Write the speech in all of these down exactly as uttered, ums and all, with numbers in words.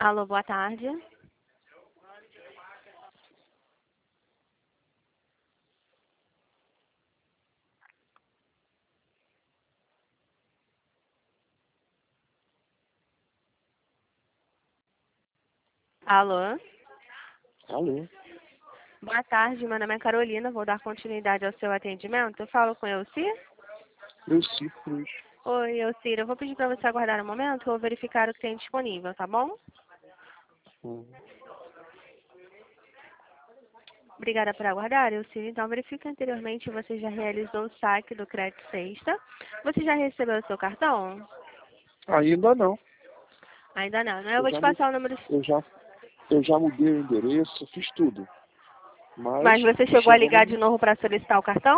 Alô, boa tarde. Alô? Alô? Boa tarde, meu nome é Carolina, vou dar continuidade ao seu atendimento. Eu falo com Elci? Elci Cruz. Oi, Elcira, eu vou pedir para você aguardar um momento, eu vou verificar o que tem disponível, tá bom? Hum. Obrigada por aguardar, Elcira. Então, verifica anteriormente, você já realizou o saque do crédito sexta. Você já recebeu o seu cartão? Ainda não. Ainda não, né? Eu Eu vou te já, mu- passar o número... eu já, eu já mudei o endereço, fiz tudo. Mas Mas você chegou a ligar de chegando. novo para solicitar o cartão?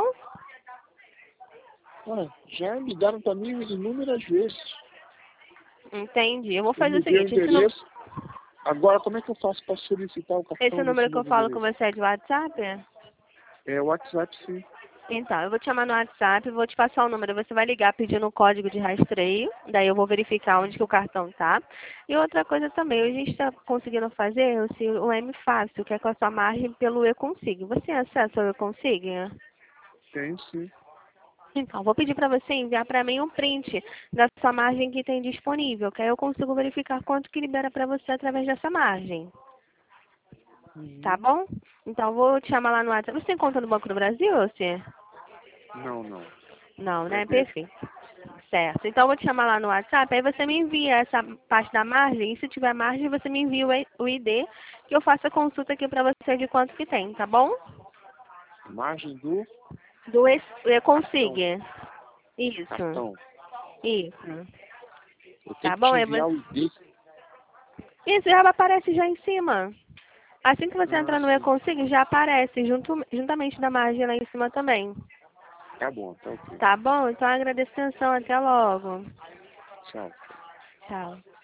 Ah, já ligaram para mim inúmeras vezes. Entendi. Eu vou Eu fazer o mudei o seguinte, esse, nu... endereço. Agora, como é que eu faço para solicitar o esse cartão número nesse que eu novo falo com endereço? você é de WhatsApp? É o WhatsApp, sim. Então, eu vou te chamar no WhatsApp, vou te passar o número, você vai ligar pedindo o código de rastreio, daí eu vou verificar onde que o cartão tá. E outra coisa também, a gente está conseguindo fazer o o M Fácil, que é com a sua margem pelo E-Consig. Você tem acesso ao E-Consig? Tem, sim. Então, vou pedir para você enviar para mim um print da sua margem que tem disponível, que aí eu consigo verificar quanto que libera para você através dessa margem. Tá Uhum. bom? Então, vou te chamar lá no WhatsApp. Você tem conta no Banco do Brasil, você? Não, não. Não, É né? dele. Perfeito. Certo. Então, eu vou te chamar lá no WhatsApp, aí você me envia essa parte da margem, e se tiver margem, você me envia o I- o I D, que eu faço a consulta aqui para você de quanto que tem, tá bom? Margem do Do E- cartão. E-Consig. Isso. Cartão. Isso. Eu tenho Tá que bom? te Aí enviar você... o I D. Isso já aparece já em cima. Assim que você Ah, entrar no sim. E-Consig, já aparece, junto, juntamente da margem lá em cima também. Tá bom, tá ok. Tá bom? Então, agradeço a atenção. Até logo. Tchau. Tchau.